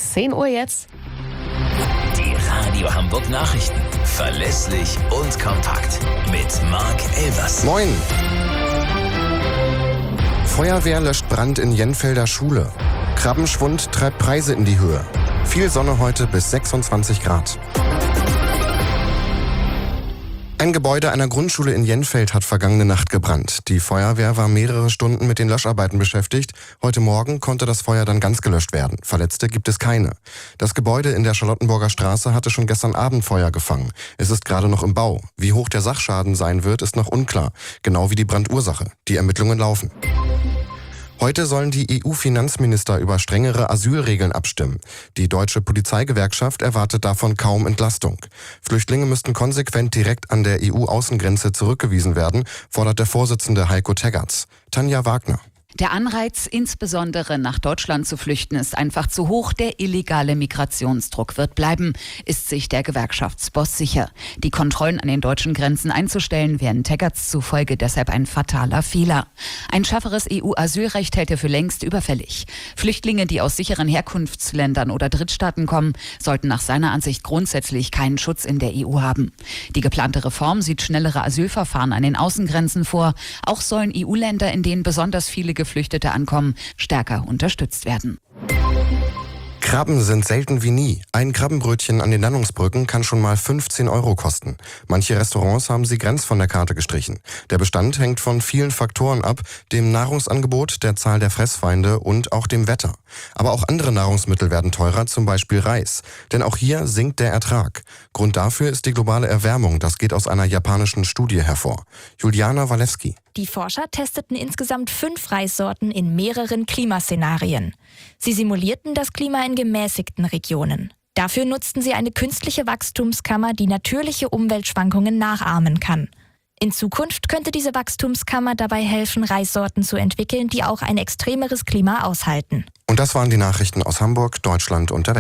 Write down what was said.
10 Uhr jetzt. Die Radio Hamburg Nachrichten. Verlässlich und kompakt. Mit Marc Elvers. Moin! Feuerwehr löscht Brand in Jenfelder Schule. Krabbenschwund treibt Preise in die Höhe. Viel Sonne heute bis 26 Grad. Ein Gebäude einer Grundschule in Jenfeld hat vergangene Nacht gebrannt. Die Feuerwehr war mehrere Stunden mit den Löscharbeiten beschäftigt. Heute Morgen konnte das Feuer dann ganz gelöscht werden. Verletzte gibt es keine. Das Gebäude in der Charlottenburger Straße hatte schon gestern Abend Feuer gefangen. Es ist gerade noch im Bau. Wie hoch der Sachschaden sein wird, ist noch unklar. Genau wie die Brandursache. Die Ermittlungen laufen. Heute sollen die EU-Finanzminister über strengere Asylregeln abstimmen. Die deutsche Polizeigewerkschaft erwartet davon kaum Entlastung. Flüchtlinge müssten konsequent direkt an der EU-Außengrenze zurückgewiesen werden, fordert der Vorsitzende Heiko Teggerts. Tanja Wagner. Der Anreiz, insbesondere nach Deutschland zu flüchten, ist einfach zu hoch. Der illegale Migrationsdruck wird bleiben, ist sich der Gewerkschaftsboss sicher. Die Kontrollen an den deutschen Grenzen einzustellen, wären Teggerts zufolge deshalb ein fataler Fehler. Ein schärferes EU-Asylrecht hält er für längst überfällig. Flüchtlinge, die aus sicheren Herkunftsländern oder Drittstaaten kommen, sollten nach seiner Ansicht grundsätzlich keinen Schutz in der EU haben. Die geplante Reform sieht schnellere Asylverfahren an den Außengrenzen vor. Auch sollen EU-Länder, in denen besonders viele Geflüchtete ankommen, stärker unterstützt werden. Krabben sind selten wie nie. Ein Krabbenbrötchen an den Landungsbrücken kann schon mal 15 € kosten. Manche Restaurants haben sie Grenz von der Karte gestrichen. Der Bestand hängt von vielen Faktoren ab, dem Nahrungsangebot, der Zahl der Fressfeinde und auch dem Wetter. Aber auch andere Nahrungsmittel werden teurer, zum Beispiel Reis. Denn auch hier sinkt der Ertrag. Grund dafür ist die globale Erwärmung. Das geht aus einer japanischen Studie hervor. Juliana Walewski. Die Forscher testeten insgesamt 5 Reissorten in mehreren Klimaszenarien. Sie simulierten das Klima in gemäßigten Regionen. Dafür nutzten sie eine künstliche Wachstumskammer, die natürliche Umweltschwankungen nachahmen kann. In Zukunft könnte diese Wachstumskammer dabei helfen, Reissorten zu entwickeln, die auch ein extremeres Klima aushalten. Und das waren die Nachrichten aus Hamburg, Deutschland und der Welt.